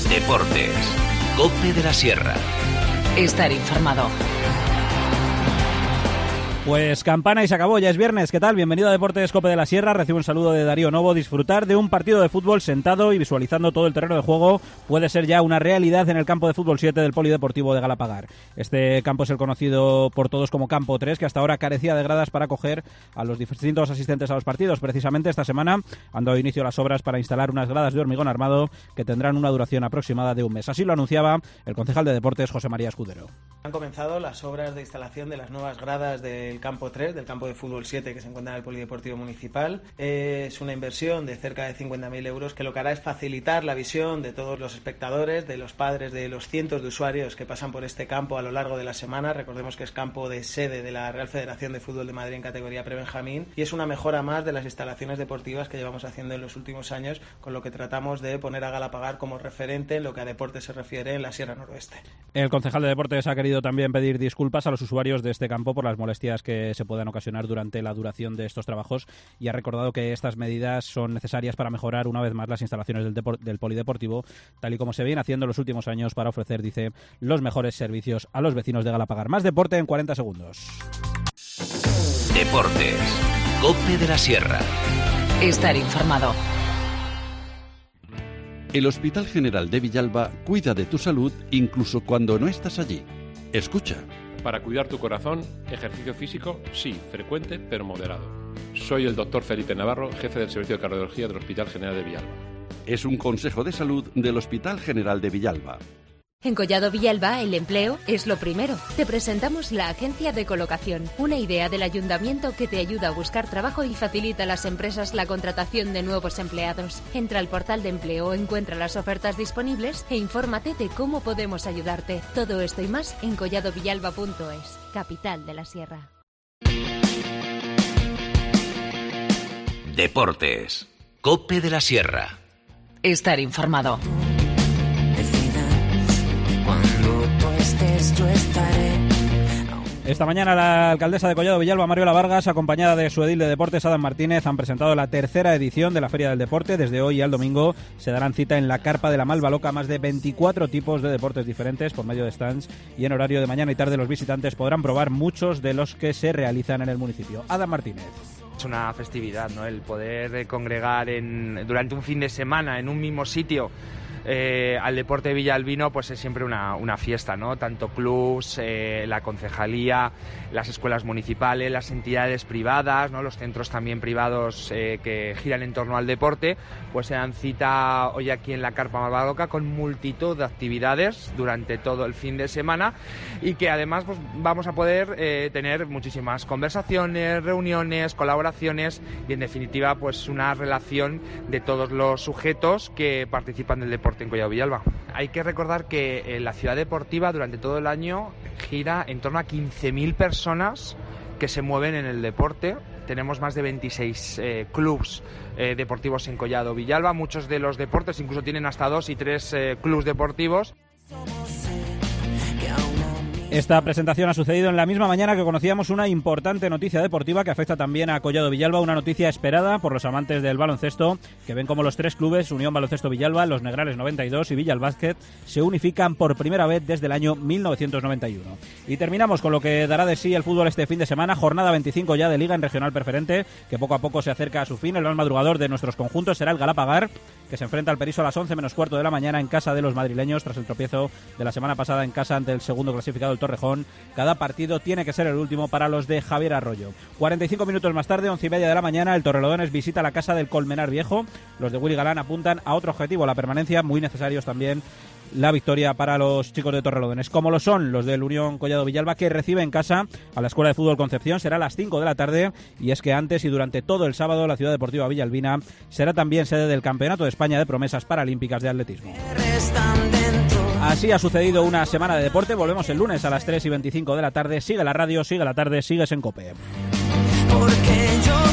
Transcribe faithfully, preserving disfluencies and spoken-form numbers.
Deportes. COPE de la Sierra. Estar informado. Pues campana y se acabó, ya es viernes. ¿Qué tal? Bienvenido a Deportes COPE de la Sierra. Recibo un saludo de Darío Novo. Disfrutar de un partido de fútbol sentado y visualizando todo el terreno de juego puede ser ya una realidad en el campo de fútbol siete del Polideportivo de Galapagar. Este campo es el conocido por todos como Campo tres, que hasta ahora carecía de gradas para acoger a los distintos asistentes a los partidos. Precisamente esta semana han dado inicio las obras para instalar unas gradas de hormigón armado que tendrán una duración aproximada de un mes. Así lo anunciaba el concejal de Deportes, José María Escudero. Han comenzado las obras de instalación de las nuevas gradas del Campo tres, del campo de fútbol siete que se encuentra en el Polideportivo Municipal. Es una inversión de cerca de cincuenta mil euros que lo que hará es facilitar la visión de todos los espectadores, de los padres, de los cientos de usuarios que pasan por este campo a lo largo de la semana. Recordemos que es campo de sede de la Real Federación de Fútbol de Madrid en categoría prebenjamín y es una mejora más de las instalaciones deportivas que llevamos haciendo en los últimos años, con lo que tratamos de poner a Galapagar como referente en lo que a deporte se refiere en la Sierra Noroeste. El concejal de Deportes ha querido también pedir disculpas a los usuarios de este campo por las molestias que se puedan ocasionar durante la duración de estos trabajos y ha recordado que estas medidas son necesarias para mejorar una vez más las instalaciones del, depor- del Polideportivo, tal y como se viene haciendo en los últimos años para ofrecer, dice, los mejores servicios a los vecinos de Galapagar. Más deporte en cuarenta segundos. Deportes. COPE de la Sierra. Estar informado. El Hospital General de Villalba cuida de tu salud incluso cuando no estás allí. Escucha. Para cuidar tu corazón, ejercicio físico, sí, frecuente, pero moderado. Soy el doctor Felipe Navarro, jefe del Servicio de Cardiología del Hospital General de Villalba. Es un consejo de salud del Hospital General de Villalba. En Collado Villalba, el empleo es lo primero. Te presentamos la Agencia de Colocación, una idea del Ayuntamiento que te ayuda a buscar trabajo y facilita a las empresas la contratación de nuevos empleados. Entra al portal de empleo, encuentra las ofertas disponibles e infórmate de cómo podemos ayudarte. Todo esto y más en collado villalba punto es, capital de la Sierra. Deportes. COPE de la Sierra. Estar informado. Esta mañana la alcaldesa de Collado Villalba, Mariola Vargas, acompañada de su edil de deportes, Adam Martínez, han presentado la tercera edición de la Feria del Deporte. Desde hoy al domingo se darán cita en la Carpa de la Malva Loca más de veinticuatro tipos de deportes diferentes por medio de stands y en horario de mañana y tarde los visitantes podrán probar muchos de los que se realizan en el municipio. Adam Martínez. Es una festividad, ¿no? El poder congregar en, durante un fin de semana en un mismo sitio Eh, al deporte villalbino, pues es siempre una, una fiesta, ¿no? Tanto clubs, eh, la concejalía, las escuelas municipales, las entidades privadas, ¿no? Los centros también privados eh, que giran en torno al deporte, pues se dan cita hoy aquí en la Carpa Malvadoca con multitud de actividades durante todo el fin de semana y que además pues, vamos a poder eh, tener muchísimas conversaciones, reuniones, colaboraciones y en definitiva pues una relación de todos los sujetos que participan del deporte en Collado Villalba. Hay que recordar que eh, la ciudad deportiva durante todo el año gira en torno a quince mil personas que se mueven en el deporte. Tenemos más de veintiséis eh, clubs eh, deportivos en Collado Villalba. Muchos de los deportes incluso tienen hasta dos y tres eh, clubs deportivos. Esta presentación ha sucedido en la misma mañana que conocíamos una importante noticia deportiva que afecta también a Collado Villalba, una noticia esperada por los amantes del baloncesto, que ven como los tres clubes, Unión Baloncesto Villalba, Los Negrales noventa y dos y Villalbásquet, se unifican por primera vez desde el año mil novecientos noventa y uno. Y terminamos con lo que dará de sí el fútbol este fin de semana, jornada veinticinco ya de Liga en Regional Preferente, que poco a poco se acerca a su fin. El más madrugador de nuestros conjuntos será el Galapagar, que se enfrenta al Periso a las once menos cuarto de la mañana en casa de los madrileños, tras el tropiezo de la semana pasada en casa ante el segundo clasificado, el Torrejón. Cada partido tiene que ser el último para los de Javier Arroyo. cuarenta y cinco minutos más tarde, once y media de la mañana, el Torrelodones visita la casa del Colmenar Viejo. Los de Willy Galán apuntan a otro objetivo, la permanencia, muy necesarios también la victoria para los chicos de Torrelodones, como lo son los del Unión Collado Villalba, que recibe en casa a la Escuela de Fútbol Concepción. Será a las cinco de la tarde y es que antes y durante todo el sábado la Ciudad Deportiva Villalbina será también sede del Campeonato de España de Promesas Paralímpicas de Atletismo. Así ha sucedido una semana de deporte. Volvemos el lunes a las tres y veinticinco de la tarde. Sigue la radio, sigue la tarde, sigues en COPE. Porque yo